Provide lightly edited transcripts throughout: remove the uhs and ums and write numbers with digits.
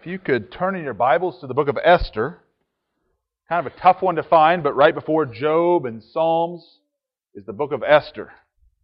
If you could turn in your Bibles to the book of Esther. Kind of a tough one to find, but right before Job and Psalms is the book of Esther.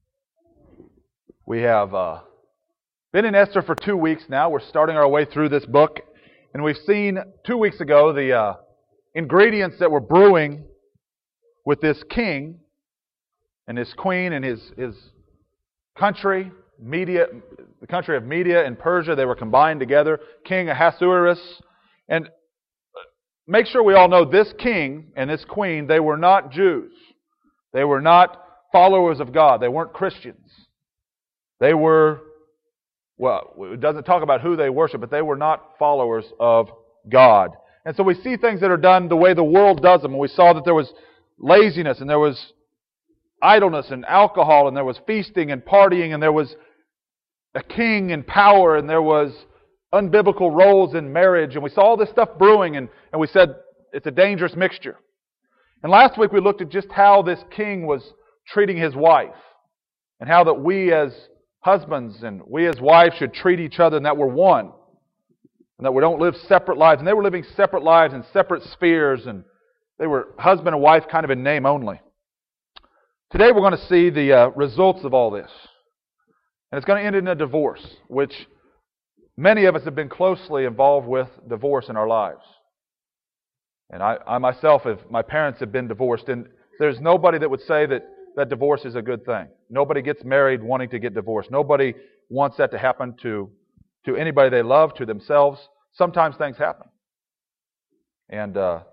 We have been in Esther for 2 weeks now. We're starting our way through this book. And we've seen 2 weeks ago the ingredients that were brewing with this king and his queen and his country, the country of Media and Persia. They were combined together. King Ahasuerus. And make sure we all know this king and this queen, they were not Jews. They were not followers of God. They weren't Christians. They were, well, it doesn't talk about who they worship, but they were not followers of God. And so we see things that are done the way the world does them. And we saw that there was laziness and there was idleness and alcohol and there was feasting and partying and there was a king in power and there was unbiblical roles in marriage. And we saw all this stuff brewing and we said it's a dangerous mixture. And last week we looked at just how this king was treating his wife and how that we as husbands and we as wives should treat each other and that we're one. And that we don't live separate lives. And they were living separate lives in separate spheres and they were husband and wife kind of in name only. Today we're going to see the results of all this. And it's going to end in a divorce, which many of us have been closely involved with divorce in our lives. And I myself, my parents have been divorced, and there's nobody that would say that divorce is a good thing. Nobody gets married wanting to get divorced. Nobody wants that to happen to anybody they love, to themselves. Sometimes things happen. And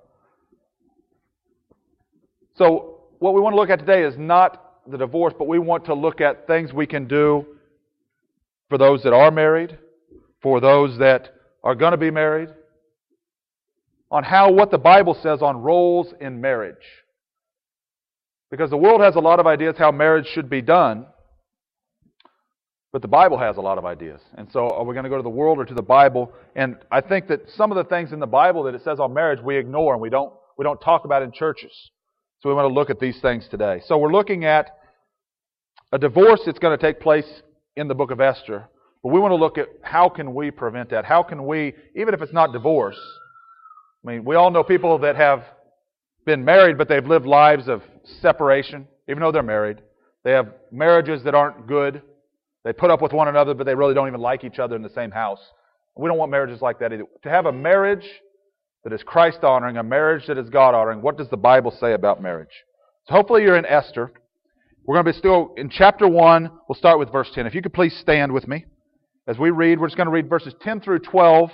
so what we want to look at today is not the divorce, but we want to look at things we can do for those that are married, for those that are going to be married, on what the Bible says on roles in marriage. Because the world has a lot of ideas how marriage should be done, but the Bible has a lot of ideas. And so are we going to go to the world or to the Bible? And I think that some of the things in the Bible that it says on marriage we ignore and we don't talk about in churches. So we want to look at these things today. So we're looking at a divorce that's going to take place in the book of Esther. But we want to look at how can we prevent that? How can we, even if it's not divorce, I mean, we all know people that have been married, but they've lived lives of separation, even though they're married. They have marriages that aren't good. They put up with one another, but they really don't even like each other in the same house. We don't want marriages like that either. To have a marriage that is Christ-honoring, a marriage that is God-honoring, what does the Bible say about marriage? So hopefully you're in Esther. We're going to be still in chapter 1. We'll start with verse 10. If you could please stand with me. As we read, we're just going to read verses 10 through 12,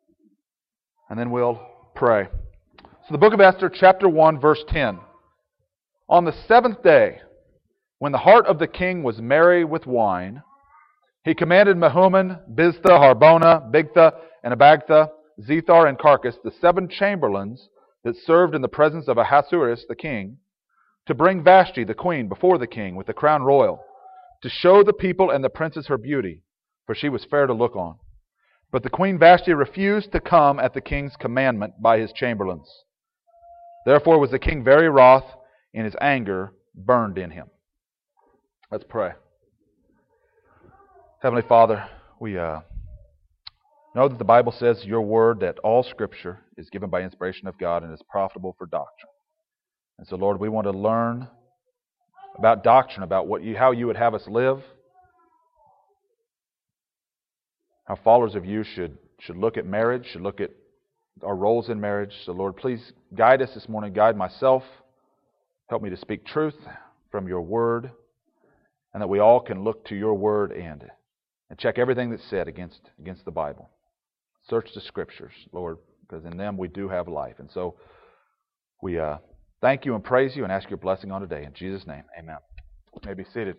and then we'll pray. So the book of Esther, chapter 1, verse 10. On the 7th day, when the heart of the king was merry with wine, he commanded Mehuman, Biztha, Harbona, Bigtha, and Abagtha, Zethar, and Carcass, the 7 chamberlains that served in the presence of Ahasuerus the king, to bring Vashti the queen before the king with the crown royal, to show the people and the princes her beauty, for she was fair to look on. But the queen Vashti refused to come at the king's commandment by his chamberlains. Therefore was the king very wroth, and his anger burned in him. Let's pray. Heavenly Father, we know that the Bible says your word that all Scripture is given by inspiration of God and is profitable for doctrine. And so, Lord, we want to learn about doctrine, about how you would have us live, how followers of you should look at marriage, should look at our roles in marriage. So, Lord, please guide us this morning. Guide myself. Help me to speak truth from your word, and that we all can look to your word and check everything that's said against the Bible. Search the Scriptures, Lord, because in them we do have life. And so we thank you and praise you and ask your blessing on today. In Jesus' name, amen. You may be seated.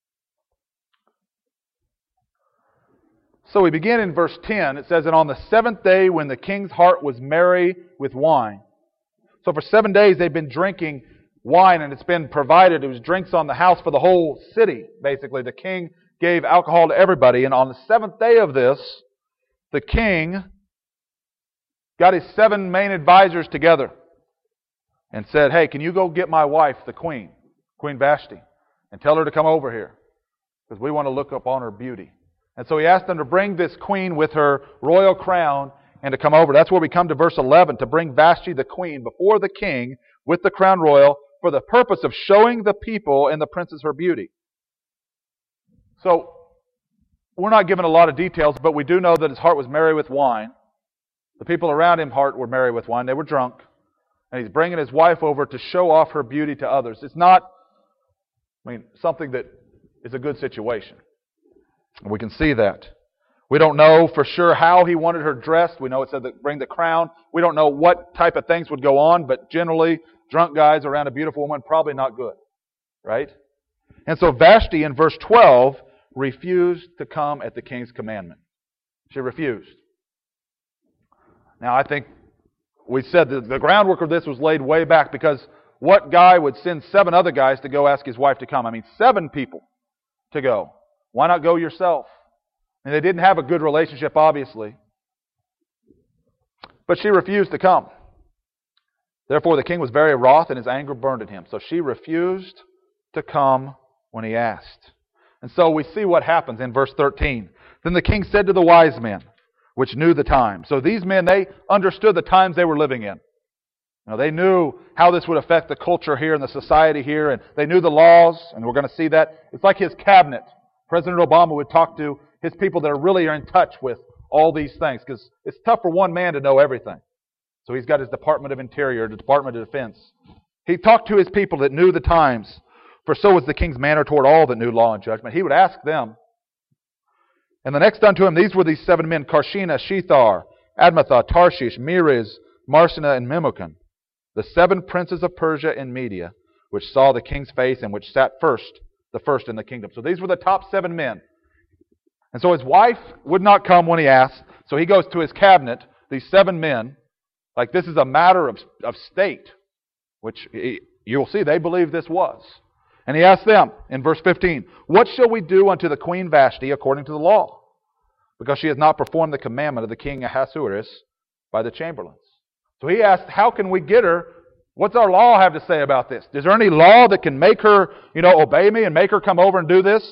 So we begin in verse 10. It says, and on the 7th day when the king's heart was merry with wine. So for 7 days they've been drinking wine, and it's been provided. It was drinks on the house for the whole city, basically. The king gave alcohol to everybody. And on the 7th day of this, the king got his 7 main advisors together and said, hey, can you go get my wife, the queen, Queen Vashti, and tell her to come over here because we want to look upon her beauty. And so he asked them to bring this queen with her royal crown and to come over. That's where we come to verse 11, to bring Vashti the queen before the king with the crown royal for the purpose of showing the people and the princes her beauty. So, we're not given a lot of details, but we do know that his heart was merry with wine. The people around him heart were merry with wine. They were drunk. And he's bringing his wife over to show off her beauty to others. It's not, something that is a good situation. We can see that. We don't know for sure how he wanted her dressed. We know it said that bring the crown. We don't know what type of things would go on, but generally, drunk guys around a beautiful woman, probably not good. Right? And so Vashti in verse 12 refused to come at the king's commandment. She refused. Now I think we said that the groundwork of this was laid way back, because what guy would send 7 other guys to go ask his wife to come? 7 people to go. Why not go yourself? And they didn't have a good relationship, obviously. But she refused to come. Therefore the king was very wroth, and his anger burned in him. So she refused to come when he asked. And so we see what happens in verse 13. Then the king said to the wise men, which knew the time. So these men, they understood the times they were living in. They knew how this would affect the culture here and the society here, and they knew the laws, and we're going to see that. It's like his cabinet. President Obama would talk to his people that really are in touch with all these things, because it's tough for one man to know everything. So he's got his Department of Interior, the Department of Defense. He talked to his people that knew the times, for so was the king's manner toward all that knew law and judgment. He would ask them. And the next unto him, these were these 7 men, Karshena, Shethar, Admatha, Tarshish, Meres, Marsena, and Memucan, the 7 princes of Persia and Media, which saw the king's face and which sat the first in the kingdom. So these were the top 7 men. And so his wife would not come when he asked, so he goes to his cabinet, these 7 men, like this is a matter of state, which you'll see they believe this was. And he asked them in verse 15, what shall we do unto the queen Vashti according to the law? Because she has not performed the commandment of the king Ahasuerus by the chamberlains. So he asked, how can we get her? What's our law have to say about this? Is there any law that can make her, obey me and make her come over and do this?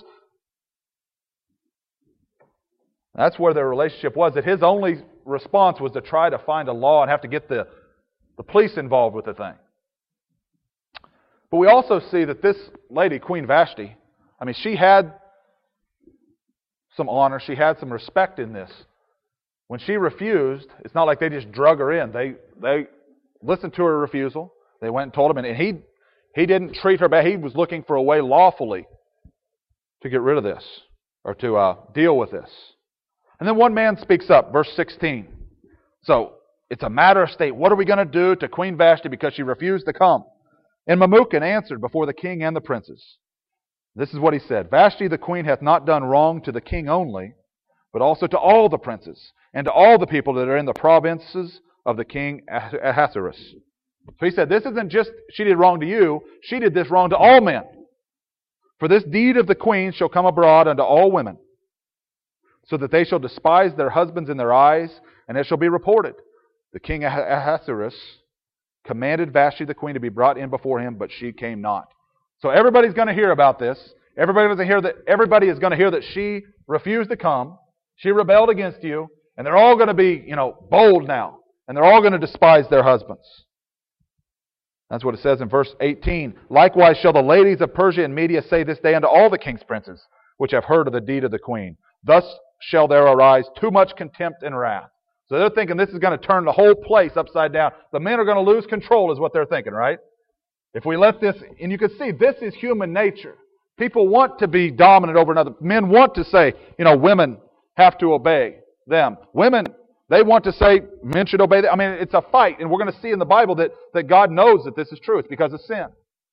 That's where their relationship was, that his only response was to try to find a law and have to get the police involved with the thing. But we also see that this lady, Queen Vashti, she had some honor, she had some respect in this. When she refused, it's not like they just drug her in. They listened to her refusal. They went and told him, and he didn't treat her bad. He was looking for a way lawfully to get rid of this, or to deal with this. And then one man speaks up, verse 16. So, it's a matter of state. What are we going to do to Queen Vashti because she refused to come? And Memucan answered before the king and the princes. This is what he said. Vashti the queen hath not done wrong to the king only, but also to all the princes, and to all the people that are in the provinces of the king Ahasuerus. So he said, this isn't just she did wrong to you, she did this wrong to all men. For this deed of the queen shall come abroad unto all women, so that they shall despise their husbands in their eyes, and it shall be reported. The king Ahasuerus commanded Vashti the queen to be brought in before him, but she came not. So everybody's going to hear about this. Everybody is going to hear that she refused to come. She rebelled against you, and they're all going to be, bold now, and they're all going to despise their husbands. That's what it says in verse 18. Likewise shall the ladies of Persia and Media say this day unto all the king's princes, which have heard of the deed of the queen. Thus shall there arise too much contempt and wrath. So they're thinking this is going to turn the whole place upside down. The men are going to lose control is what they're thinking, right? If we let this, and you can see this is human nature. People want to be dominant over another. Men want to say, women have to obey them. Women, they want to say men should obey them. It's a fight, and we're going to see in the Bible that God knows that this is true. It's because of sin.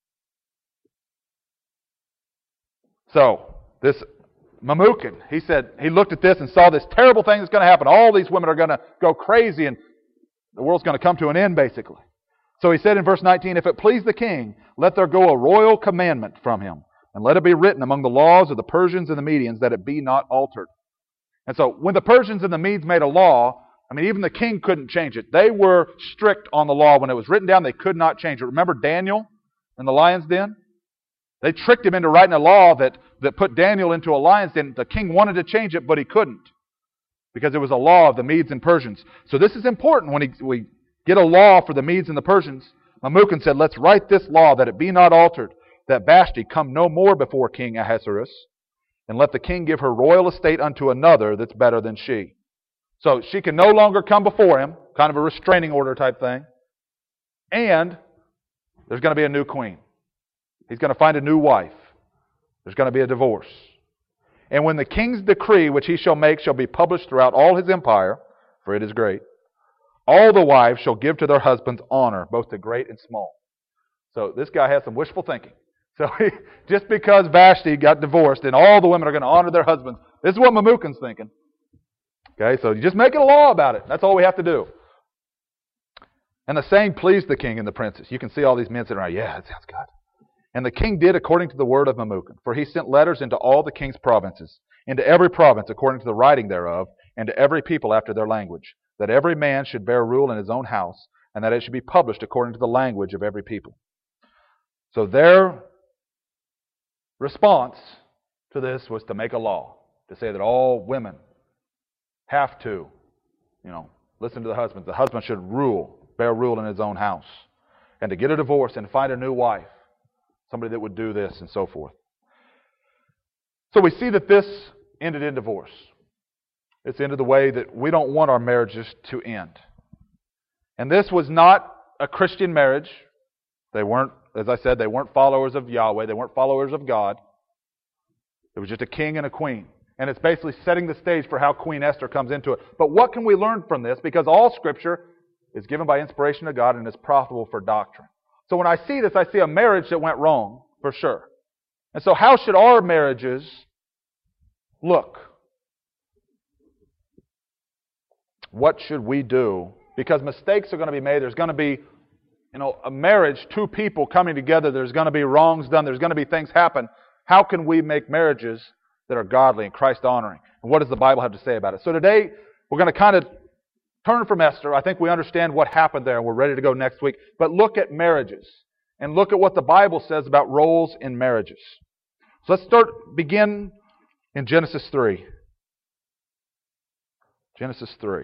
So, this Memucan, he looked at this and saw this terrible thing that's going to happen. All these women are going to go crazy, and the world's going to come to an end, basically. So he said in verse 19, if it please the king, let there go a royal commandment from him, and let it be written among the laws of the Persians and the Medians that it be not altered. And so when the Persians and the Medes made a law, even the king couldn't change it. They were strict on the law. When it was written down, they could not change it. Remember Daniel in the lion's den? They tricked him into writing a law that put Daniel into a lion's den. The king wanted to change it, but he couldn't. because it was a law of the Medes and Persians. So this is important when we get a law for the Medes and the Persians. Memucan said, let's write this law that it be not altered, that Vashti come no more before King Ahasuerus, and let the king give her royal estate unto another that's better than she. So she can no longer come before him, kind of a restraining order type thing. And there's going to be a new queen. He's going to find a new wife. There's going to be a divorce. And when the king's decree, which he shall make, shall be published throughout all his empire, for it is great, all the wives shall give to their husbands honor, both to great and small. So this guy has some wishful thinking. So just because Vashti got divorced and all the women are going to honor their husbands, this is what Memucan's thinking. Okay, so you just make it a law about it. That's all we have to do. And the saying pleased the king and the princes. You can see all these men sitting around, yeah, that sounds good. And the king did according to the word of Memucan, for he sent letters into all the king's provinces, into every province according to the writing thereof, and to every people after their language, that every man should bear rule in his own house, and that it should be published according to the language of every people. So their response to this was to make a law, to say that all women have to, listen to the husbands. The husband should bear rule in his own house, and to get a divorce and find a new wife. Somebody that would do this and so forth. So we see that this ended in divorce. It's ended the way that we don't want our marriages to end. And this was not a Christian marriage. They weren't, as I said, they weren't followers of Yahweh. They weren't followers of God. It was just a king and a queen. And it's basically setting the stage for how Queen Esther comes into it. But what can we learn from this? Because all Scripture is given by inspiration of God and is profitable for doctrine. So when I see this, I see a marriage that went wrong, for sure. And so how should our marriages look? What should we do? Because mistakes are going to be made. There's going to be, a marriage, two people coming together. There's going to be wrongs done. There's going to be things happen. How can we make marriage that are godly and Christ-honoring? And what does the Bible have to say about it? So today, we're going to kind of turn from Esther. I think we understand what happened there, and we're ready to go next week. But look at marriages, and look at what the Bible says about roles in marriages. So let's begin in Genesis 3. Genesis 3.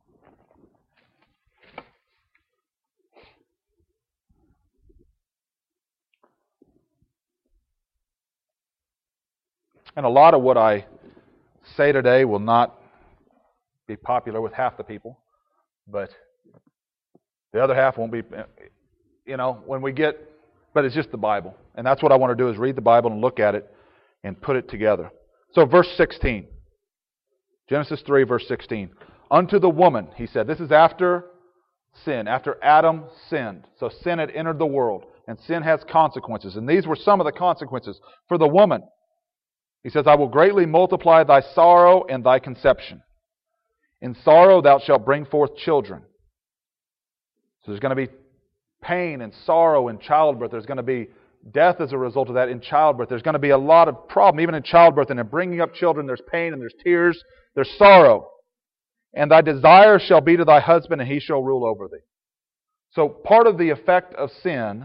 And a lot of what I say today will not be popular with half the people, but the other half won't be, but it's just the Bible. And that's what I want to do, is read the Bible and look at it and put it together. So verse 16. Genesis 3, verse 16. Unto the woman, he said. This is after sin, after Adam sinned. So sin had entered the world, and sin has consequences. And these were some of the consequences. For the woman, he says, I will greatly multiply thy sorrow and thy conception. In sorrow thou shalt bring forth children. So there's going to be pain and sorrow in childbirth. There's going to be death as a result of that in childbirth. There's going to be a lot of problem even in childbirth. And in bringing up children, there's pain and there's tears, there's sorrow. And thy desire shall be to thy husband, and he shall rule over thee. So part of the effect of sin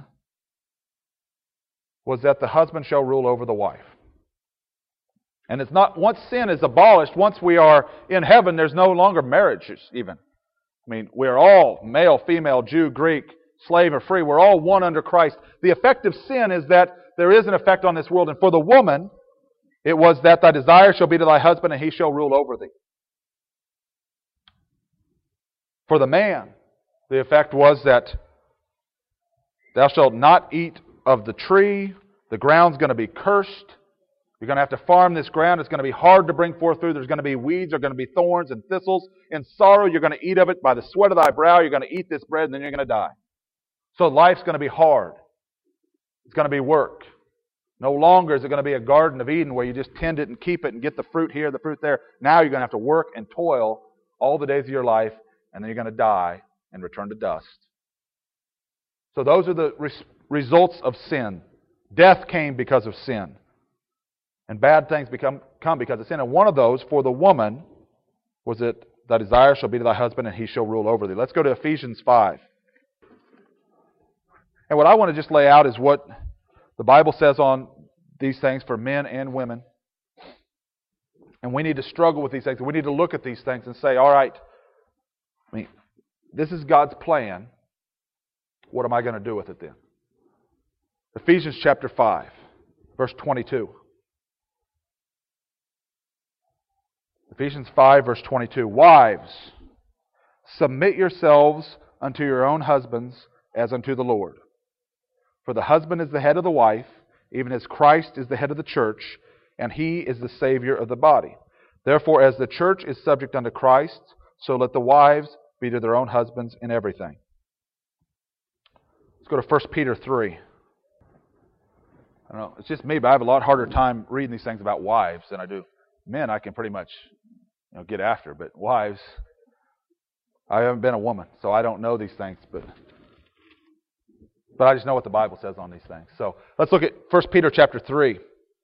was that the husband shall rule over the wife. And it's not, once sin is abolished, once we are in heaven, there's no longer marriages even. I mean, we're all male, female, Jew, Greek, slave or free. We're all one under Christ. The effect of sin is that there is an effect on this world. And for the woman, it was that thy desire shall be to thy husband, and he shall rule over thee. For the man, the effect was that thou shalt not eat of the tree. The ground's going to be cursed. You're going to have to farm this ground. It's going to be hard to bring forth fruit. There's going to be weeds. There's going to be thorns and thistles. In sorrow, you're going to eat of it by the sweat of thy brow. You're going to eat this bread, and then you're going to die. So life's going to be hard. It's going to be work. No longer is it going to be a Garden of Eden where you just tend it and keep it and get the fruit here, the fruit there. Now you're going to have to work and toil all the days of your life, and then you're going to die and return to dust. So those are the results of sin. Death came because of sin. And bad things come because of sin. And one of those, for the woman, was that thy desire shall be to thy husband, and he shall rule over thee. Let's go to Ephesians 5. And what I want to just lay out is what the Bible says on these things for men and women. And we need to struggle with these things. We need to look at these things and say, all right, this is God's plan. What am I going to do with it then? Ephesians chapter 5, verse 22. Ephesians 5, verse 22. Wives, submit yourselves unto your own husbands as unto the Lord. For the husband is the head of the wife, even as Christ is the head of the church, and He is the Savior of the body. Therefore, as the church is subject unto Christ, so let the wives be to their own husbands in everything. Let's go to 1 Peter 3. I don't know, it's just me, but I have a lot harder time reading these things about wives than I do men. I can pretty much get after, but wives, I haven't been a woman, so I don't know these things, but I just know what the Bible says on these things. So let's look at 1 Peter chapter 3.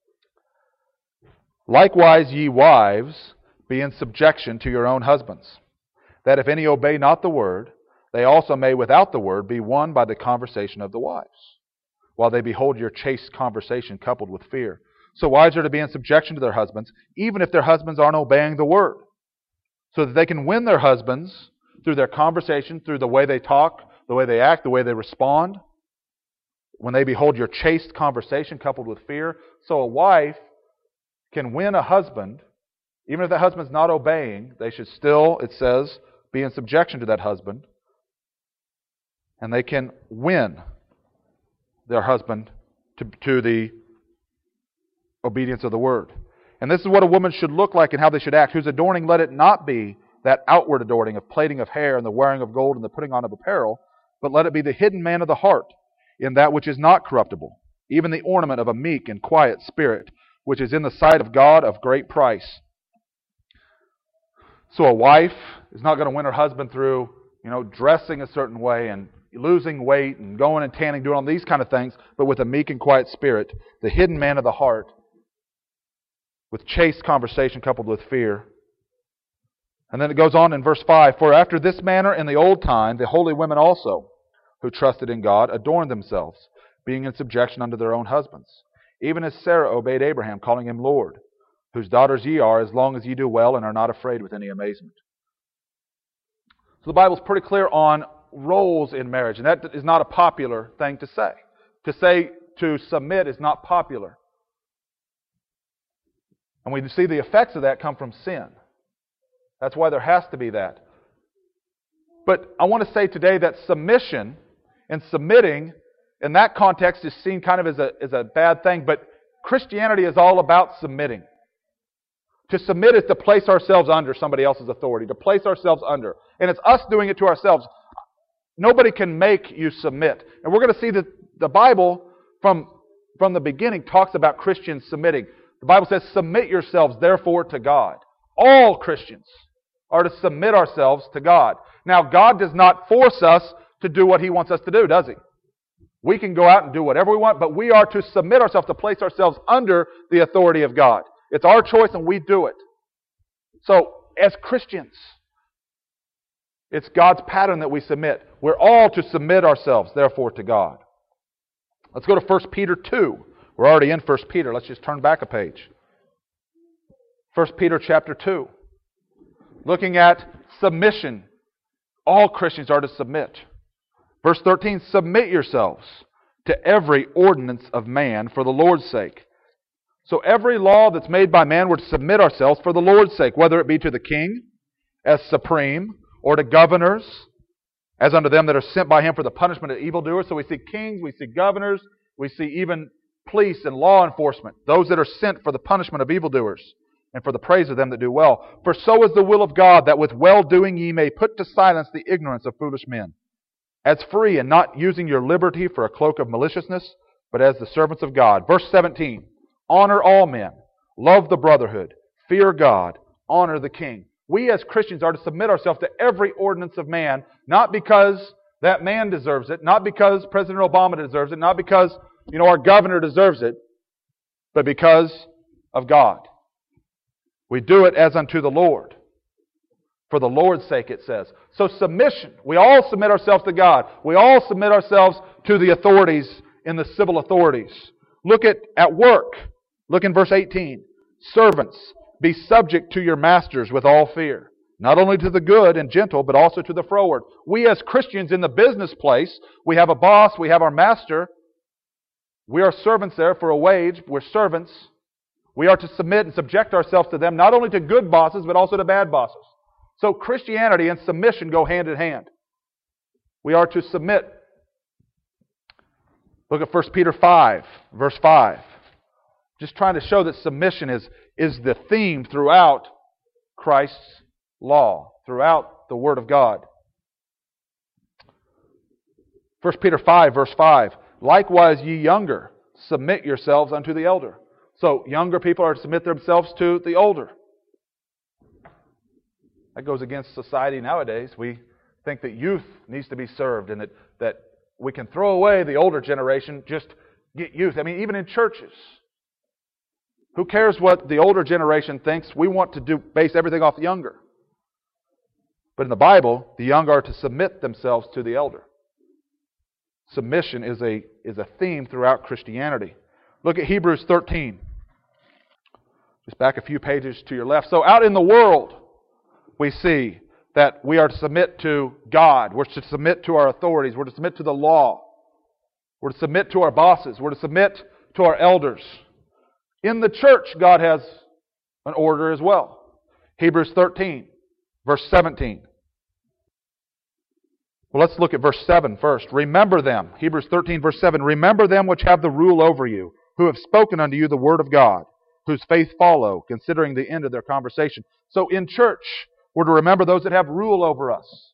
Likewise, ye wives, be in subjection to your own husbands, that if any obey not the word, they also may without the word be won by the conversation of the wives, while they behold your chaste conversation coupled with fear. So wives are to be in subjection to their husbands, even if their husbands aren't obeying the word, so that they can win their husbands through their conversation, through the way they talk, the way they act, the way they respond, when they behold your chaste conversation coupled with fear. So a wife can win a husband, even if that husband's not obeying, they should still, it says, be in subjection to that husband, and they can win their husband to the obedience of the word. And this is what a woman should look like and how they should act. Whose adorning let it not be that outward adorning of plaiting of hair and the wearing of gold and the putting on of apparel, but let it be the hidden man of the heart, in that which is not corruptible, even the ornament of a meek and quiet spirit, which is in the sight of God of great price. So a wife is not going to win her husband through, dressing a certain way and losing weight and going and tanning, doing all these kind of things, but with a meek and quiet spirit, the hidden man of the heart, with chaste conversation coupled with fear. And then it goes on in verse 5, For after this manner in the old time, the holy women also, who trusted in God, adorned themselves, being in subjection unto their own husbands. Even as Sarah obeyed Abraham, calling him Lord, whose daughters ye are, as long as ye do well and are not afraid with any amazement. So the Bible's pretty clear on roles in marriage, and that is not a popular thing to say. To say to submit is not popular. And we see the effects of that come from sin. That's why there has to be that. But I want to say today that submission and submitting in that context is seen kind of as a bad thing, but Christianity is all about submitting. To submit is to place ourselves under somebody else's authority, to place ourselves under. And it's us doing it to ourselves. Nobody can make you submit. And we're going to see that the Bible from the beginning talks about Christians submitting. The Bible says, submit yourselves therefore to God. All Christians are to submit ourselves to God. Now, God does not force us to do what He wants us to do, does He? We can go out and do whatever we want, but we are to submit ourselves, to place ourselves under the authority of God. It's our choice and we do it. So, as Christians, it's God's pattern that we submit. We're all to submit ourselves, therefore, to God. Let's go to 1 Peter 2. We're already in 1 Peter. Let's just turn back a page. 1 Peter chapter 2. Looking at submission. All Christians are to submit. Verse 13, submit yourselves to every ordinance of man for the Lord's sake. So every law that's made by man, we're to submit ourselves for the Lord's sake, whether it be to the king as supreme, or to governors as unto them that are sent by him for the punishment of evildoers. So we see kings, we see governors, we see even police and law enforcement, those that are sent for the punishment of evildoers and for the praise of them that do well. For so is the will of God, that with well-doing ye may put to silence the ignorance of foolish men, as free and not using your liberty for a cloak of maliciousness, but as the servants of God. Verse 17, honor all men, love the brotherhood, fear God, honor the king. We as Christians are to submit ourselves to every ordinance of man, not because that man deserves it, not because President Obama deserves it, not because our governor deserves it, but because of God. We do it as unto the Lord. For the Lord's sake, it says. So submission. We all submit ourselves to God. We all submit ourselves to the authorities in the civil authorities. Look at work. Look in verse 18. Servants, be subject to your masters with all fear, not only to the good and gentle, but also to the froward. We as Christians in the business place, we have a boss, we have our master. We are servants there for a wage. We're servants. We are to submit and subject ourselves to them, not only to good bosses, but also to bad bosses. So Christianity and submission go hand in hand. We are to submit. Look at 1 Peter 5, verse 5. Just trying to show that submission is the theme throughout Christ's law, throughout the Word of God. 1 Peter 5, verse 5. Likewise, ye younger, submit yourselves unto the elder. So, younger people are to submit themselves to the older. That goes against society nowadays. We think that youth needs to be served and that we can throw away the older generation, just get youth. I mean, even in churches. Who cares what the older generation thinks? We want to base everything off the younger. But in the Bible, the young are to submit themselves to the elder. Submission is a theme throughout Christianity. Look at Hebrews 13. Just back a few pages to your left. So out in the world, we see that we are to submit to God. We're to submit to our authorities. We're to submit to the law. We're to submit to our bosses. We're to submit to our elders. In the church, God has an order as well. Hebrews 13, verse 17. Well, let's look at verse 7 first. Remember them. Hebrews 13, verse 7. Remember them which have the rule over you, who have spoken unto you the word of God, whose faith follow, considering the end of their conversation. So in church, we're to remember those that have rule over us.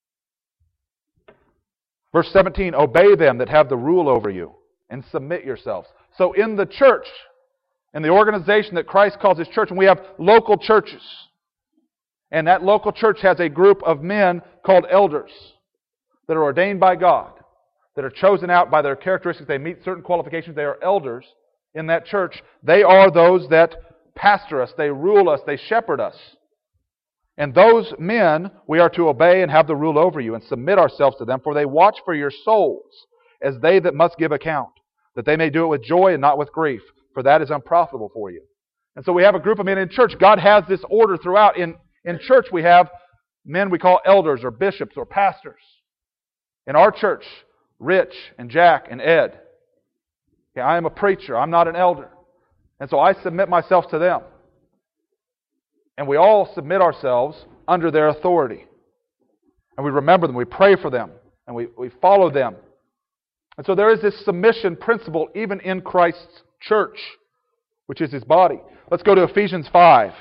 Verse 17, obey them that have the rule over you, and submit yourselves. So in the church, in the organization that Christ calls His church, and we have local churches, and that local church has a group of men called elders that are ordained by God, that are chosen out by their characteristics. They meet certain qualifications. They are elders in that church. They are those that pastor us, they rule us, they shepherd us. And those men we are to obey and have the rule over you and submit ourselves to them, for they watch for your souls as they that must give account, that they may do it with joy and not with grief, for that is unprofitable for you. And so we have a group of men in church. God has this order throughout. In church we have men we call elders or bishops or pastors. In our church, Rich and Jack and Ed. Okay, I am a preacher. I'm not an elder. And so I submit myself to them. And we all submit ourselves under their authority. And we remember them. We pray for them. And we follow them. And so there is this submission principle even in Christ's church, which is His body. Let's go to Ephesians 5.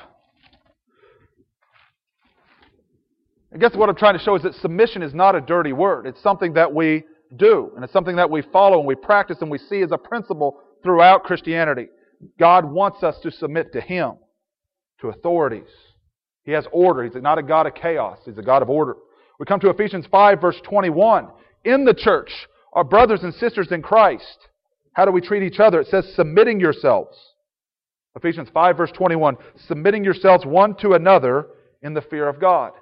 I guess what I'm trying to show is that submission is not a dirty word. It's something that we do. And it's something that we follow and we practice and we see as a principle throughout Christianity. God wants us to submit to Him, to authorities. He has order. He's not a God of chaos. He's a God of order. We come to Ephesians 5, verse 21. In the church, our brothers and sisters in Christ, how do we treat each other? It says, submitting yourselves. Ephesians 5, verse 21. Submitting yourselves one to another in the fear of God.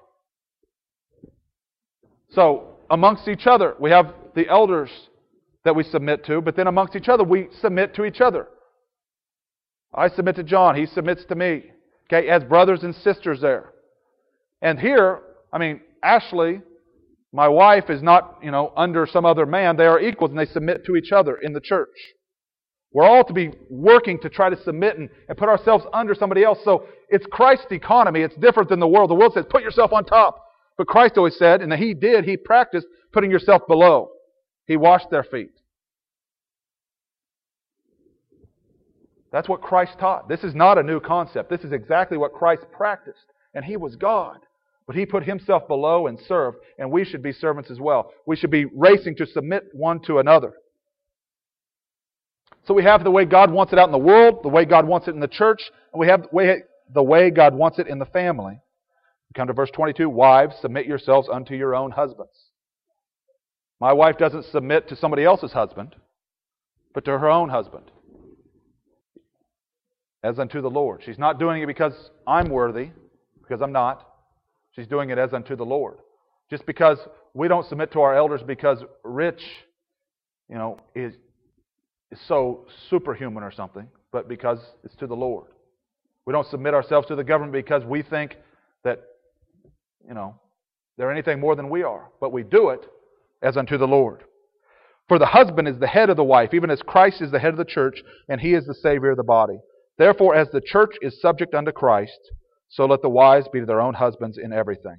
So, amongst each other, we have the elders that we submit to, but then amongst each other, we submit to each other. I submit to John. He submits to me. Okay, as brothers and sisters there. And here, Ashley, my wife, is not, under some other man. They are equals and they submit to each other in the church. We're all to be working to try to submit and put ourselves under somebody else. So it's Christ's economy. It's different than the world. The world says, put yourself on top. But Christ always said, and He practiced putting yourself below. He washed their feet. That's what Christ taught. This is not a new concept. This is exactly what Christ practiced. And He was God. But He put Himself below and served. And we should be servants as well. We should be racing to submit one to another. So we have the way God wants it out in the world, the way God wants it in the church, and we have the way God wants it in the family. We come to verse 22. Wives, submit yourselves unto your own husbands. My wife doesn't submit to somebody else's husband, but to her own husband. As unto the Lord. She's not doing it because I'm worthy, because I'm not. She's doing it as unto the Lord. Just because we don't submit to our elders because Rich, is so superhuman or something, but because it's to the Lord. We don't submit ourselves to the government because we think that, they're anything more than we are. But we do it as unto the Lord. For the husband is the head of the wife, even as Christ is the head of the church, and he is the Savior of the body. Therefore, as the church is subject unto Christ, so let the wives be to their own husbands in everything.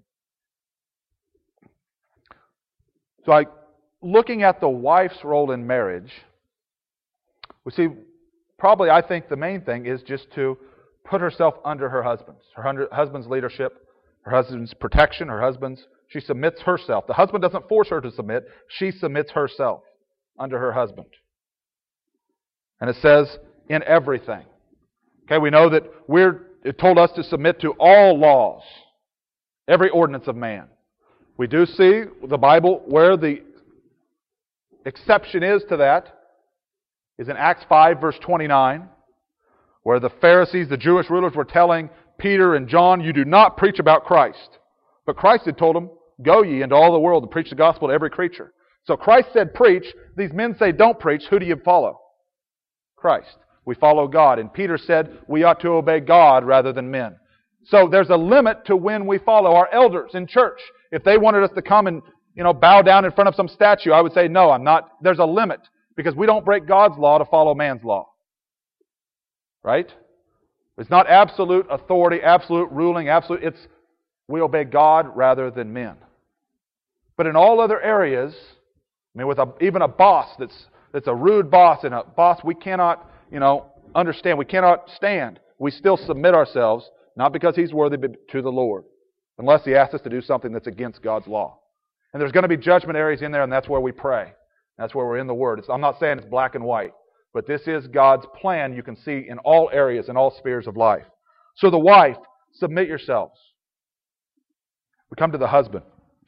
So, looking at the wife's role in marriage, we see probably, I think, the main thing is just to put herself under her husband's leadership, her husband's protection, she submits herself. The husband doesn't force her to submit. She submits herself under her husband. And it says, in everything. Okay, we know that it told us to submit to all laws, every ordinance of man. We do see the Bible where the exception is to that is in Acts 5, verse 29, where the Pharisees, the Jewish rulers, were telling Peter and John, you do not preach about Christ. But Christ had told them, go ye into all the world and preach the gospel to every creature. So Christ said preach. These men say don't preach. Who do you follow? Christ. We follow God. And Peter said we ought to obey God rather than men. So there's a limit to when we follow our elders in church. If they wanted us to come and bow down in front of some statue, I would say no, I'm not. There's a limit because we don't break God's law to follow man's law. Right? It's not absolute authority, absolute ruling, it's we obey God rather than men. But in all other areas, with even a boss that's a rude boss and a boss we cannot, understand, we cannot stand, we still submit ourselves, not because he's worthy, but to the Lord, unless he asks us to do something that's against God's law. And there's going to be judgment areas in there, and that's where we pray. That's where we're in the Word. I'm not saying it's black and white, but this is God's plan you can see in all areas, in all spheres of life. So the wife, submit yourselves. We come to the husband.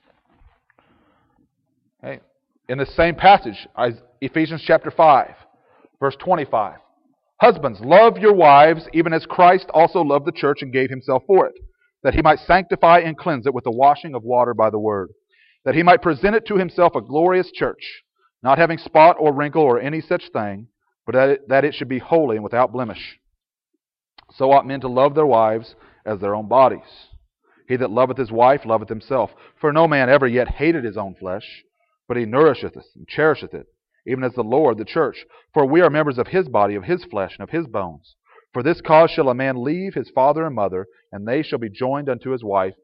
Okay. In the same passage, Ephesians chapter 5, verse 25. Husbands, love your wives, even as Christ also loved the church and gave himself for it, that he might sanctify and cleanse it with the washing of water by the word, that he might present it to himself a glorious church, not having spot or wrinkle or any such thing, but that it should be holy and without blemish. So ought men to love their wives as their own bodies. He that loveth his wife loveth himself. For no man ever yet hated his own flesh, but he nourisheth it and cherisheth it, even as the Lord the church. For we are members of his body, of his flesh, and of his bones. For this cause shall a man leave his father and mother, and they shall be joined unto his wife,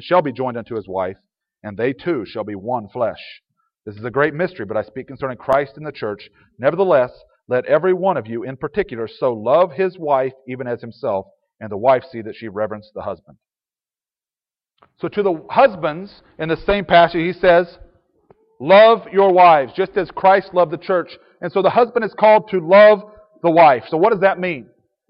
and they two shall be one flesh. This is a great mystery, but I speak concerning Christ and the church. Nevertheless, let every one of you in particular so love his wife even as himself, and the wife see that she reverence the husband. So to the husbands, in the same passage, he says, love your wives, just as Christ loved the church. And so the husband is called to love the wife. So what does that mean?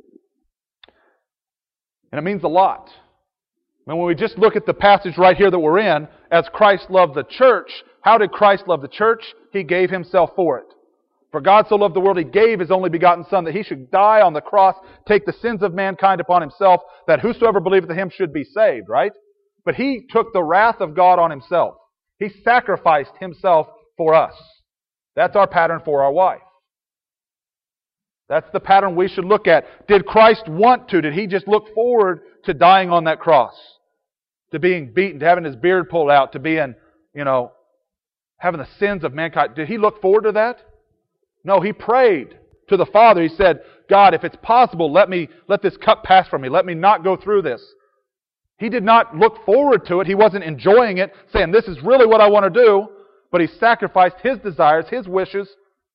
And it means a lot. When we just look at the passage right here that we're in, as Christ loved the church, how did Christ love the church? He gave himself for it. For God so loved the world, he gave his only begotten Son, that he should die on the cross, take the sins of mankind upon himself, that whosoever believeth in him should be saved, right? But he took the wrath of God on himself. He sacrificed himself for us. That's our pattern for our wife. That's the pattern we should look at. Did Christ want to? Did he just look forward to dying on that cross? To being beaten, to having his beard pulled out, to being, having the sins of mankind. Did he look forward to that? No, he prayed to the Father. He said, God, if it's possible, let this cup pass from me. Let me not go through this. He did not look forward to it. He wasn't enjoying it, saying, this is really what I want to do. But he sacrificed his desires, his wishes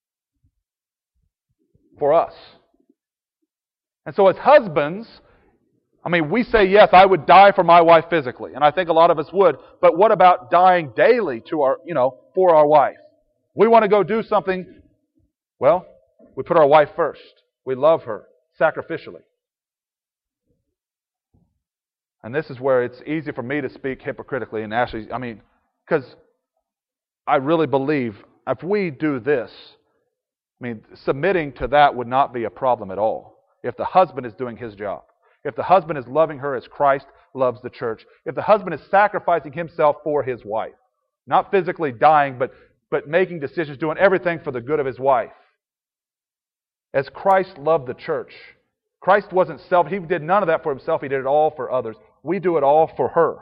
for us. And so as husbands, we say, yes, I would die for my wife physically. And I think a lot of us would. But what about dying daily for our wife? We want to go do something. Well, we put our wife first. We love her sacrificially. And this is where it's easy for me to speak hypocritically. And actually, because I really believe if we do this, submitting to that would not be a problem at all. If the husband is doing his job. If the husband is loving her as Christ loves the church. If the husband is sacrificing himself for his wife. Not physically dying, but making decisions, doing everything for the good of his wife. As Christ loved the church. Christ wasn't self. He did none of that for himself. He did it all for others. We do it all for her.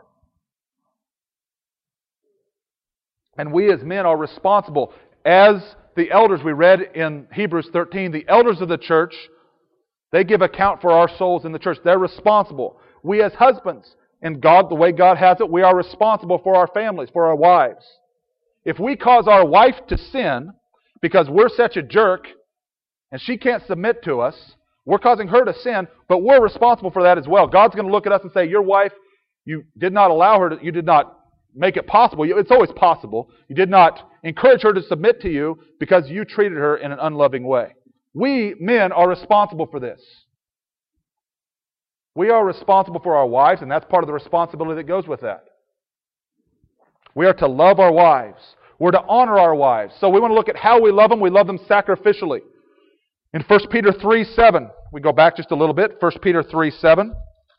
And we as men are responsible. As the elders, we read in Hebrews 13, the elders of the church, they give account for our souls in the church. They're responsible. We as husbands, and God, the way God has it, we are responsible for our families, for our wives. If we cause our wife to sin because we're such a jerk and she can't submit to us, we're causing her to sin, but we're responsible for that as well. God's going to look at us and say, your wife, you did not allow her to, you did not make it possible. It's always possible. You did not encourage her to submit to you because you treated her in an unloving way. We, men, are responsible for this. We are responsible for our wives, and that's part of the responsibility that goes with that. We are to love our wives. We're to honor our wives. So we want to look at how we love them. We love them sacrificially. In 1 Peter 3:7, we go back just a little bit. 1 Peter 3:7.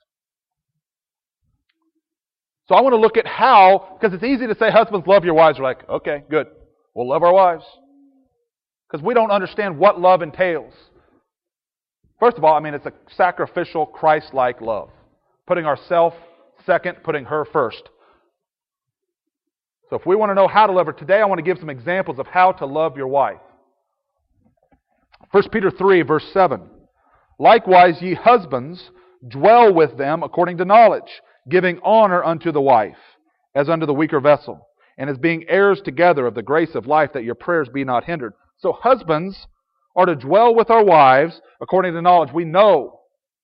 So I want to look at how, because it's easy to say, husbands, love your wives. We're like, okay, good. We'll love our wives. Because we don't understand what love entails. First of all, it's a sacrificial, Christ-like love. Putting ourselves second, putting her first. So if we want to know how to love her, today I want to give some examples of how to love your wife. 1 Peter 3, verse 7. Likewise, ye husbands, dwell with them according to knowledge, giving honor unto the wife, as unto the weaker vessel, and as being heirs together of the grace of life, that your prayers be not hindered. So husbands are to dwell with our wives according to knowledge. We know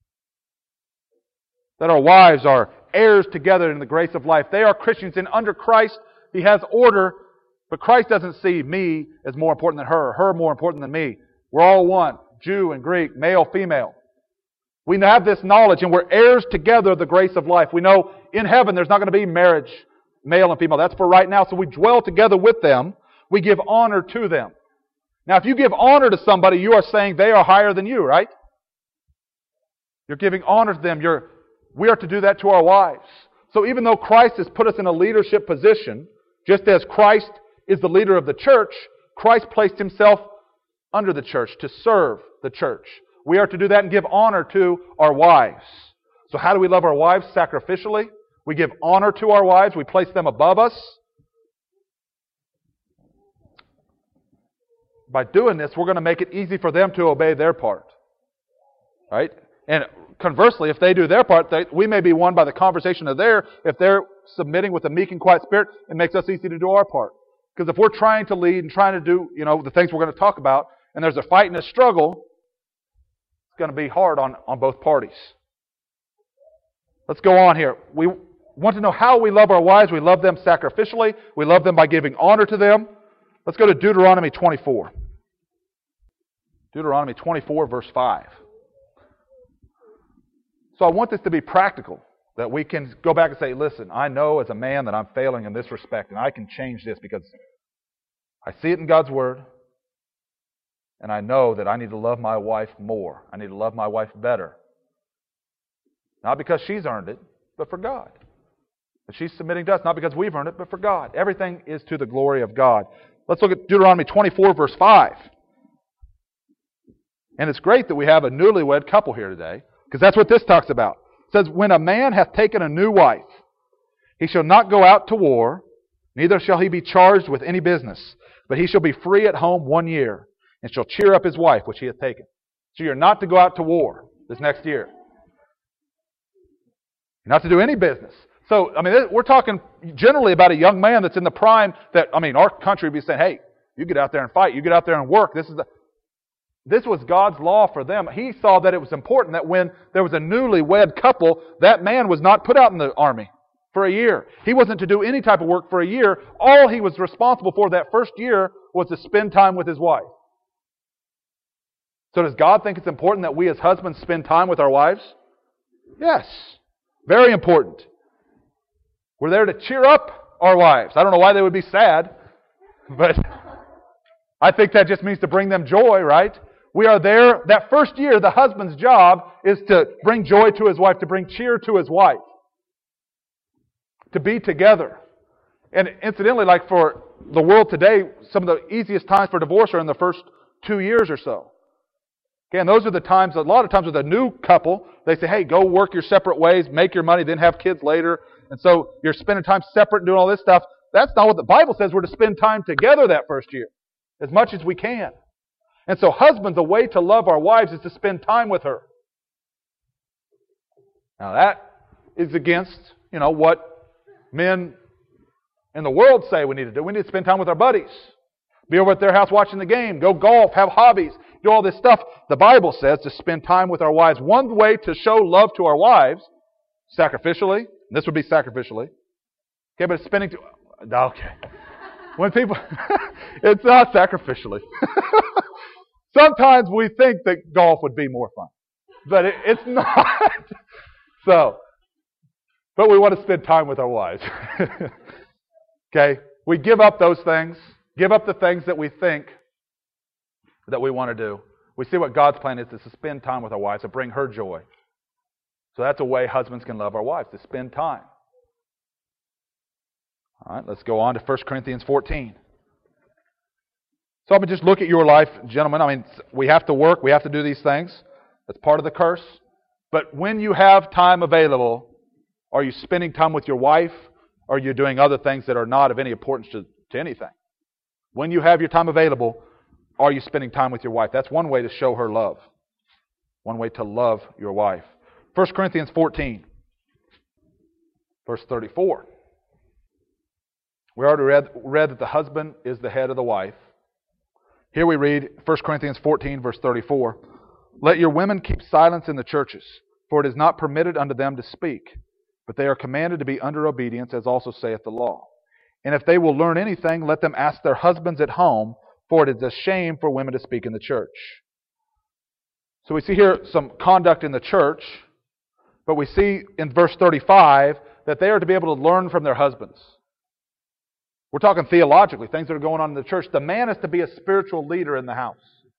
that our wives are heirs together in the grace of life. They are Christians, and under Christ, He has order, but Christ doesn't see me as more important than her more important than me. We're all one, Jew and Greek, male, female. We have this knowledge, and we're heirs together of the grace of life. We know in heaven there's not going to be marriage, male and female. That's for right now. So we dwell together with them. We give honor to them. Now, if you give honor to somebody, you are saying they are higher than you, right? You're giving honor to them. We are to do that to our wives. So even though Christ has put us in a leadership position, just as Christ is the leader of the church, Christ placed Himself under the church to serve the church. We are to do that and give honor to our wives. So how do we love our wives? Sacrificially. We give honor to our wives. We place them above us. By doing this, we're going to make it easy for them to obey their part. Right? And conversely, if they do their part, we may be won by the conversation of theirs. If they're submitting with a meek and quiet spirit, it makes us easy to do our part. Because if we're trying to lead and trying to do, the things we're going to talk about, and there's a fight and a struggle, it's going to be hard on both parties. Let's go on here. We want to know how we love our wives. We love them sacrificially. We love them by giving honor to them. Let's go to Deuteronomy 24. Deuteronomy 24, verse 5. So I want this to be practical, that we can go back and say, listen, I know as a man that I'm failing in this respect, and I can change this because I see it in God's Word, and I know that I need to love my wife more. I need to love my wife better. Not because she's earned it, but for God. But she's submitting to us, not because we've earned it, but for God. Everything is to the glory of God. Let's look at Deuteronomy 24, verse 5. And it's great that we have a newlywed couple here today, because that's what this talks about. It says, when a man hath taken a new wife, he shall not go out to war, neither shall he be charged with any business, but he shall be free at home 1 year, and shall cheer up his wife which he hath taken. So you're not to go out to war this next year. You're not to do any business. So, we're talking generally about a young man that's in the prime that, our country would be saying, hey, you get out there and fight, you get out there and work. This was God's law for them. He saw that it was important that when there was a newlywed couple, that man was not put out in the army for a year. He wasn't to do any type of work for a year. All he was responsible for that first year was to spend time with his wife. So does God think it's important that we as husbands spend time with our wives? Yes. Very important. We're there to cheer up our wives. I don't know why they would be sad, but I think that just means to bring them joy, right? We are there. That first year, the husband's job is to bring joy to his wife, to bring cheer to his wife, to be together. And incidentally, like for the world today, some of the easiest times for divorce are in the first 2 years or so. Okay, and those are the times, a lot of times with a new couple, they say, hey, go work your separate ways, make your money, then have kids later. And so you're spending time separate and doing all this stuff. That's not what the Bible says. We're to spend time together that first year, as much as we can. And so husbands, a way to love our wives is to spend time with her. Now that is against, what men in the world say we need to do. We need to spend time with our buddies. Be over at their house watching the game. Go golf. Have hobbies. Do all this stuff. The Bible says to spend time with our wives. One way to show love to our wives, sacrificially. This would be sacrificially. Okay, but it's spending... Okay. When people... It's not sacrificially. Sometimes we think that golf would be more fun. But it's not. But we want to spend time with our wives. Okay? We give up those things. Give up the things that we think that we want to do. We see what God's plan is to spend time with our wives, to bring her joy. So that's a way husbands can love our wives, to spend time. All right, let's go on to 1 Corinthians 14. So I'm going to just look at your life, gentlemen. We have to work. We have to do these things. That's part of the curse. But when you have time available, are you spending time with your wife? Or are you doing other things that are not of any importance to anything? When you have your time available, are you spending time with your wife? That's one way to show her love. One way to love your wife. 1 Corinthians 14, verse 34. We already read that the husband is the head of the wife. Here we read 1 Corinthians 14, verse 34. Let your women keep silence in the churches, for it is not permitted unto them to speak, but they are commanded to be under obedience, as also saith the law. And if they will learn anything, let them ask their husbands at home, for it is a shame for women to speak in the church. So we see here some conduct in the church, but we see in verse 35 that they are to be able to learn from their husbands. We're talking theologically, things that are going on in the church. The man is to be a spiritual leader in the house.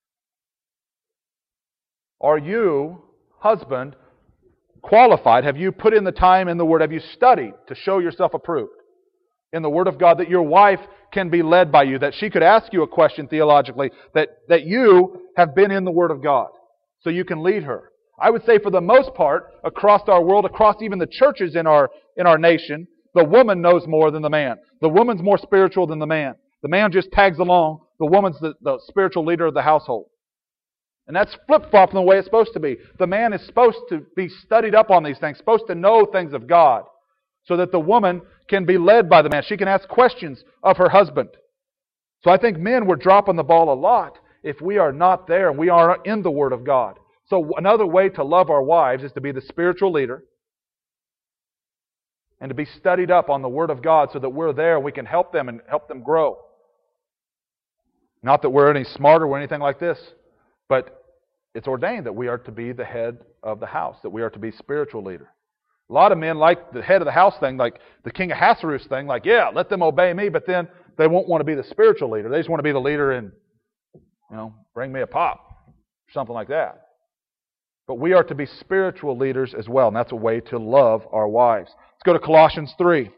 Are you, husband, qualified? Have you put in the time in the Word? Have you studied to show yourself approved in the Word of God, that your wife can be led by you, that she could ask you a question theologically, that you have been in the Word of God, so you can lead her? I would say for the most part, across our world, across even the churches in our nation, the woman knows more than the man. The woman's more spiritual than the man. The man just tags along. The woman's the spiritual leader of the household. And that's flip-flop from the way it's supposed to be. The man is supposed to be studied up on these things, supposed to know things of God, so that the woman can be led by the man. She can ask questions of her husband. So I think men, we're dropping the ball a lot if we are not there and we are in the Word of God. So another way to love our wives is to be the spiritual leader and to be studied up on the Word of God so that we're there and we can help them and help them grow. Not that we're any smarter or anything like this, but it's ordained that we are to be the head of the house, that we are to be spiritual leader. A lot of men like the head of the house thing, like the king of Ahasuerus thing, like, yeah, let them obey me, but then they won't want to be the spiritual leader. They just want to be the leader and, bring me a pop, or something like that. But we are to be spiritual leaders as well, and that's a way to love our wives. Let's go to Colossians 3.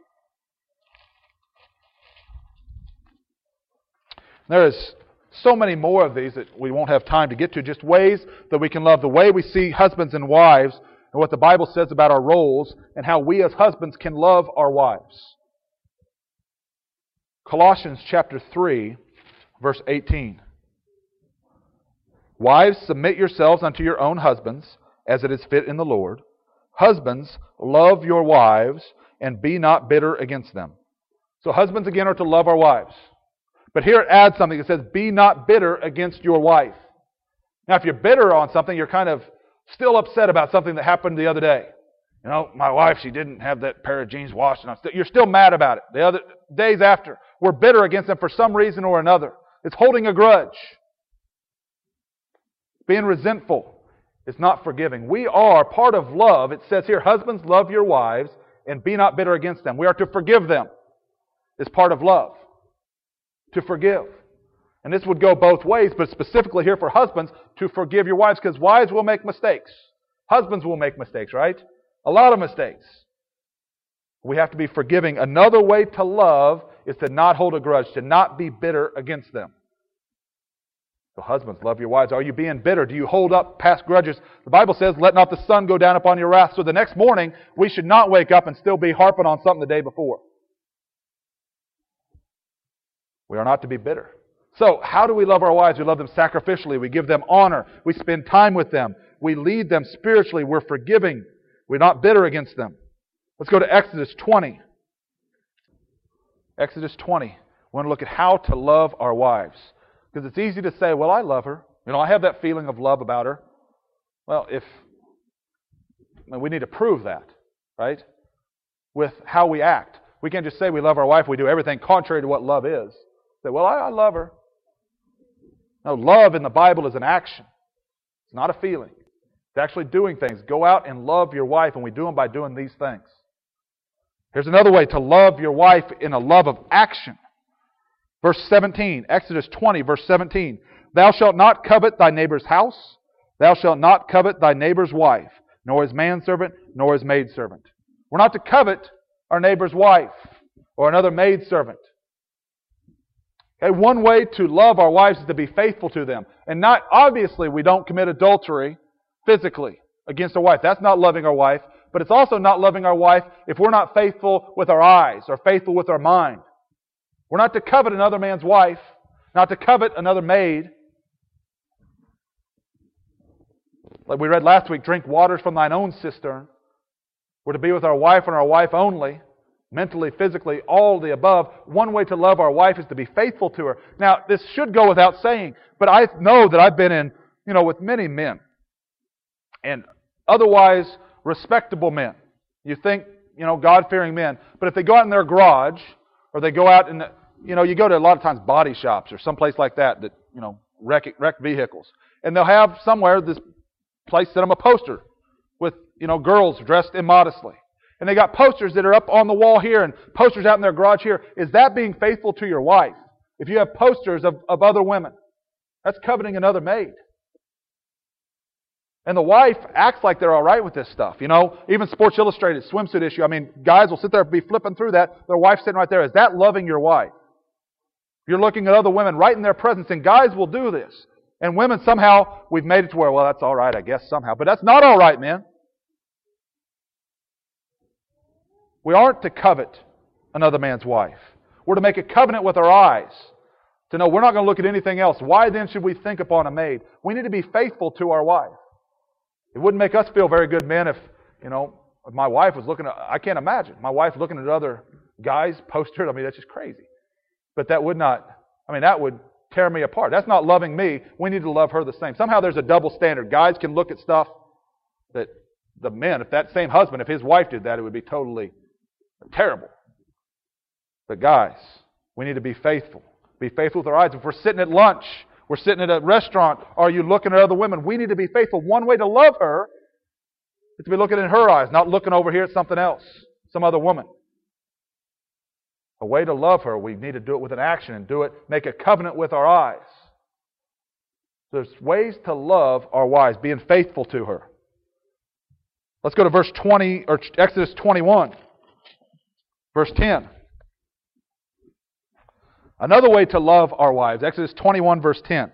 There is so many more of these that we won't have time to get to, just ways that we can love, the way we see husbands and wives, and what the Bible says about our roles, and how we as husbands can love our wives. Colossians chapter 3, verse 18. Wives, submit yourselves unto your own husbands, as it is fit in the Lord. Husbands, love your wives, and be not bitter against them. So husbands, again, are to love our wives. But here it adds something. It says, be not bitter against your wife. Now, if you're bitter on something, you're kind of still upset about something that happened the other day. My wife, she didn't have that pair of jeans washed. And you're still mad about it. The other days after, we're bitter against them for some reason or another. It's holding a grudge. Being resentful is not forgiving. We are part of love. It says here, husbands, love your wives and be not bitter against them. We are to forgive them. It's part of love. To forgive. And this would go both ways, but specifically here for husbands, to forgive your wives, because wives will make mistakes. Husbands will make mistakes, right? A lot of mistakes. We have to be forgiving. Another way to love is to not hold a grudge, to not be bitter against them. So husbands, love your wives. Are you being bitter? Do you hold up past grudges? The Bible says, let not the sun go down upon your wrath. So the next morning, we should not wake up and still be harping on something the day before. We are not to be bitter. So how do we love our wives? We love them sacrificially. We give them honor. We spend time with them. We lead them spiritually. We're forgiving. We're not bitter against them. Let's go to Exodus 20. Exodus 20. We want to look at how to love our wives. Because it's easy to say, well, I love her. I have that feeling of love about her. Well, we need to prove that, right? With how we act. We can't just say we love our wife. We do everything contrary to what love is. Say, well, I love her. No, love in the Bible is an action. It's not a feeling. It's actually doing things. Go out and love your wife, and we do them by doing these things. Here's another way to love your wife in a love of action. Verse 17, Exodus 20, verse 17. Thou shalt not covet thy neighbor's house. Thou shalt not covet thy neighbor's wife, nor his manservant, nor his maidservant. We're not to covet our neighbor's wife or another maidservant. Okay, one way to love our wives is to be faithful to them. And not, obviously, we don't commit adultery physically against our wife. That's not loving our wife. But it's also not loving our wife if we're not faithful with our eyes or faithful with our mind. We're not to covet another man's wife, not to covet another maid. Like we read last week, drink waters from thine own cistern. We're to be with our wife and our wife only, mentally, physically, all the above. One way to love our wife is to be faithful to her. Now, this should go without saying, but I know that I've been in, with many men and otherwise respectable men. You think, God-fearing men. But if they go out in their garage, or they go out in, you go to a lot of times body shops or someplace like that, wreck vehicles. And they'll have somewhere this place set them a poster with, girls dressed immodestly. And they got posters that are up on the wall here and posters out in their garage here. Is that being faithful to your wife? If you have posters of other women, that's coveting another maid. And the wife acts like they're all right with this stuff. Even Sports Illustrated swimsuit issue. Guys will sit there and be flipping through that. Their wife's sitting right there. Is that loving your wife? You're looking at other women right in their presence, and guys will do this. And women, somehow, we've made it to where, well, that's all right, I guess, somehow. But that's not all right, man. We aren't to covet another man's wife. We're to make a covenant with our eyes. To know we're not going to look at anything else. Why then should we think upon a maid? We need to be faithful to our wife. It wouldn't make us feel very good men if my wife was looking at, I can't imagine, my wife looking at other guys' posters. That's just crazy. But that would tear me apart. That's not loving me. We need to love her the same. Somehow there's a double standard. Guys can look at stuff that the men, if that same husband, if his wife did that, it would be totally terrible. But guys, we need to be faithful. Be faithful with our eyes. If we're sitting at lunch, we're sitting at a restaurant, are you looking at other women? We need to be faithful. One way to love her is to be looking in her eyes, not looking over here at something else, some other woman. A way to love her, we need to do it with an action and make a covenant with our eyes. There's ways to love our wives, being faithful to her. Let's go to verse 20, or Exodus 21, verse 10. Another way to love our wives, Exodus 21, verse 10.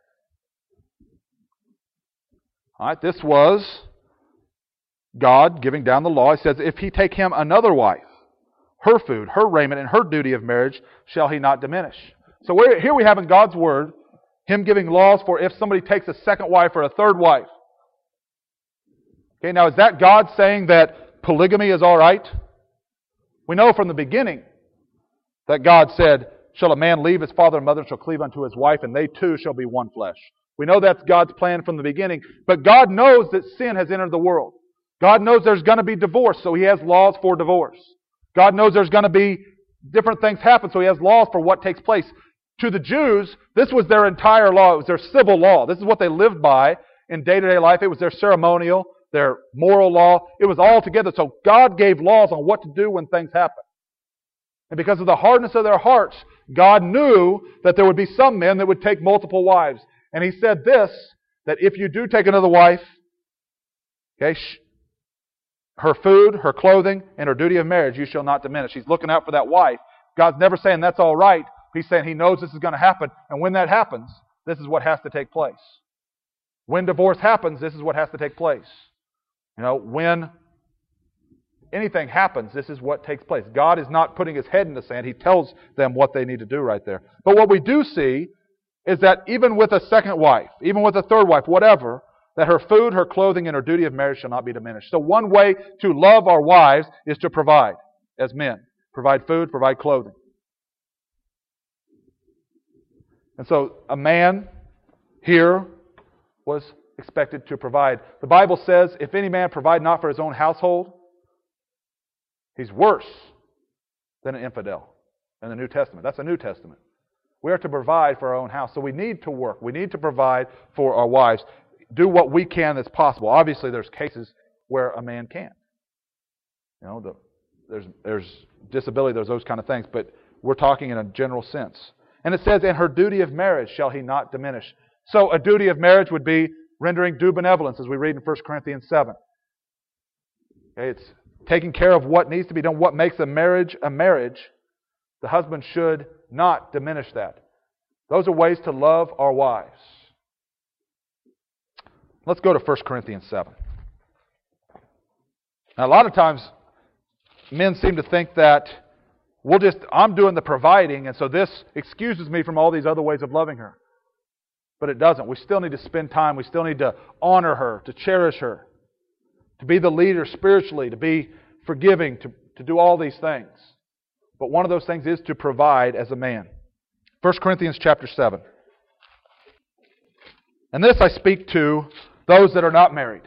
All right, this was God giving down the law. He says, if he take him another wife, her food, her raiment, and her duty of marriage shall he not diminish. So here we have in God's Word, Him giving laws for if somebody takes a second wife or a third wife. Okay, now is that God saying that polygamy is all right? We know from the beginning that God said, shall a man leave his father and mother and shall cleave unto his wife, and they two shall be one flesh. We know that's God's plan from the beginning. But God knows that sin has entered the world. God knows there's going to be divorce, so He has laws for divorce. God knows there's going to be different things happen, so He has laws for what takes place. To the Jews, this was their entire law. It was their civil law. This is what they lived by in day-to-day life. It was their ceremonial, their moral law. It was all together. So God gave laws on what to do when things happen. And because of the hardness of their hearts, God knew that there would be some men that would take multiple wives. And He said this, that if you do take another wife, okay, her food, her clothing, and her duty of marriage you shall not diminish. He's looking out for that wife. God's never saying that's all right. He's saying He knows this is going to happen. And when that happens, this is what has to take place. When divorce happens, this is what has to take place. When anything happens, this is what takes place. God is not putting His head in the sand. He tells them what they need to do right there. But what we do see is that even with a second wife, even with a third wife, whatever, that her food, her clothing, and her duty of marriage shall not be diminished. So one way to love our wives is to provide as men. Provide food, provide clothing. And so a man here was expected to provide. The Bible says, if any man provide not for his own household, he's worse than an infidel in the New Testament. That's a New Testament. We are to provide for our own house. So we need to work. We need to provide for our wives. Do what we can that's possible. Obviously, there's cases where a man can't. There's disability, there's those kind of things. But we're talking in a general sense. And it says, and her duty of marriage shall he not diminish. So a duty of marriage would be rendering due benevolence, as we read in 1 Corinthians 7. Okay, it's taking care of what needs to be done, what makes a marriage a marriage. The husband should not diminish that. Those are ways to love our wives. Let's go to 1 Corinthians 7. Now, a lot of times, men seem to think that I'm doing the providing, and so this excuses me from all these other ways of loving her. But it doesn't. We still need to spend time. We still need to honor her, to cherish her, to be the leader spiritually, to be forgiving, to do all these things. But one of those things is to provide as a man. 1 Corinthians chapter 7. And this I speak to those that are not married.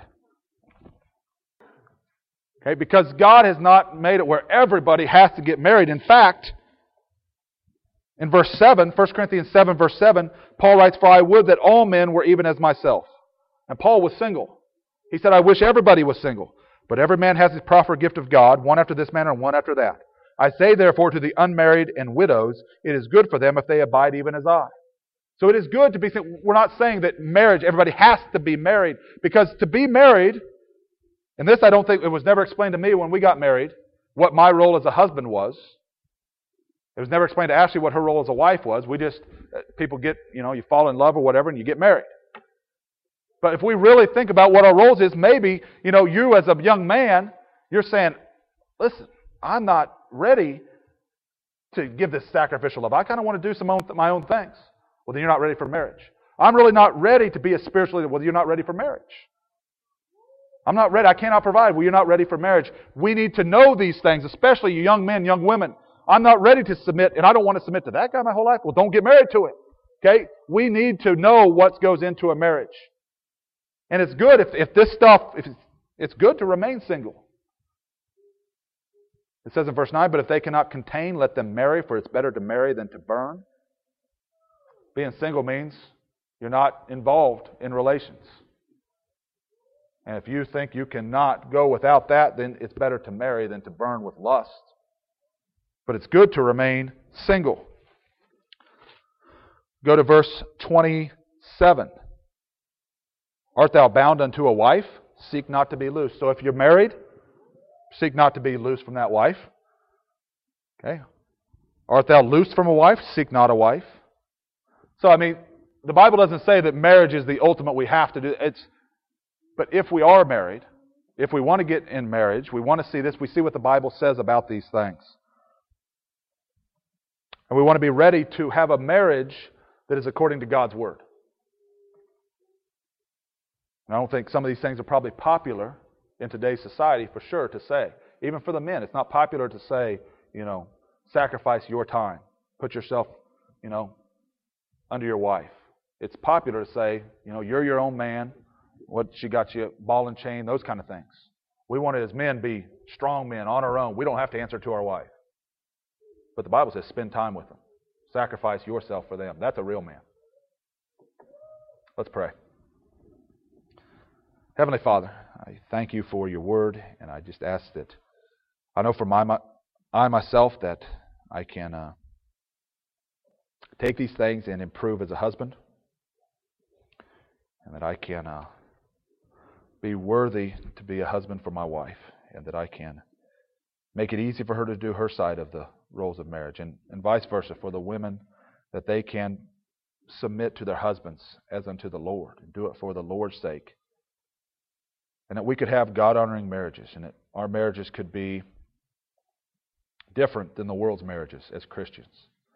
Okay, because God has not made it where everybody has to get married. In fact, in verse 7, 1 Corinthians 7, verse 7, Paul writes, for I would that all men were even as myself. And Paul was single. He said, I wish everybody was single. But every man has his proper gift of God, one after this manner and one after that. I say therefore to the unmarried and widows, it is good for them if they abide even as I. So it is good to be single. We're not saying that marriage, everybody has to be married. Because to be married, and this I don't think, it was never explained to me when we got married, what my role as a husband was. It was never explained to Ashley what her role as a wife was. We just, people get, you fall in love or whatever and you get married. But if we really think about what our roles is, maybe, you as a young man, you're saying, listen, I'm not ready to give this sacrificial love. I kind of want to do my own things. Well, then you're not ready for marriage. I'm really not ready to be a spiritual leader. Well, you're not ready for marriage. I'm not ready. I cannot provide. Well, you're not ready for marriage. We need to know these things, especially you young men, young women. I'm not ready to submit, and I don't want to submit to that guy my whole life. Well, don't get married to it. Okay? We need to know what goes into a marriage. And it's good if it's good to remain single. It says in verse 9, but if they cannot contain, let them marry, for it's better to marry than to burn. Being single means you're not involved in relations. And if you think you cannot go without that, then it's better to marry than to burn with lust. But it's good to remain single. Go to verse 27. Art thou bound unto a wife? Seek not to be loose. So if you're married, seek not to be loose from that wife. Okay. Art thou loosed from a wife? Seek not a wife. So, the Bible doesn't say that marriage is the ultimate we have to do. But if we are married, if we want to get in marriage, we want to see this, we see what the Bible says about these things. And we want to be ready to have a marriage that is according to God's Word. And I don't think some of these things are probably popular in today's society, for sure, to say. Even for the men, it's not popular to say, sacrifice your time. Put yourself, under your wife. It's popular to say, you're your own man. What she got you, ball and chain, those kind of things. We want to, as men, be strong men on our own. We don't have to answer to our wife. But the Bible says spend time with them. Sacrifice yourself for them. That's a real man. Let's pray. Heavenly Father, I thank you for your word, and I just ask that, I know for I myself that I can take these things and improve as a husband, and that I can be worthy to be a husband for my wife, and that I can make it easy for her to do her side of the roles of marriage, and vice versa for the women, that they can submit to their husbands as unto the Lord and do it for the Lord's sake. And that we could have God-honoring marriages, and that our marriages could be different than the world's marriages as Christians.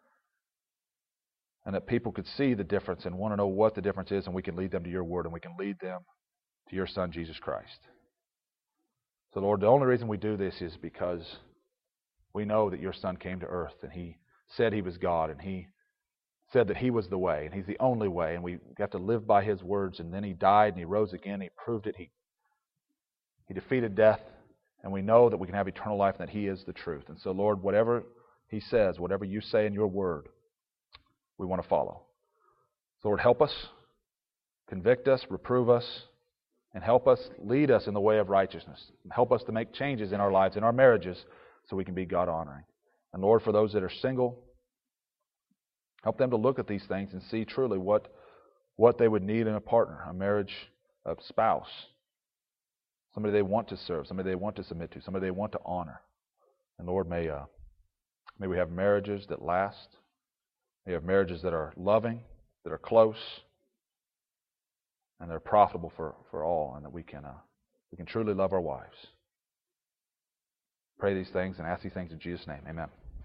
And that people could see the difference and want to know what the difference is, and we can lead them to your word, and we can lead them to your Son, Jesus Christ. So, Lord, the only reason we do this is because we know that your Son came to earth, and He said He was God, and He said that He was the way, and He's the only way, and we have to live by His words. And then He died, and He rose again. He proved it. He defeated death, and we know that we can have eternal life and that He is the truth. And so, Lord, whatever He says, whatever you say in your word, we want to follow. So, Lord, help us, convict us, reprove us, and help us, lead us in the way of righteousness. And help us to make changes in our lives, in our marriages, so we can be God-honoring. And Lord, for those that are single, help them to look at these things and see truly what they would need in a partner, a marriage, a spouse, somebody they want to serve, somebody they want to submit to, somebody they want to honor. And Lord, may we have marriages that last. May we have marriages that are loving, that are close, and they're profitable for all, and that we can truly love our wives. Pray these things and ask these things in Jesus' name. Amen.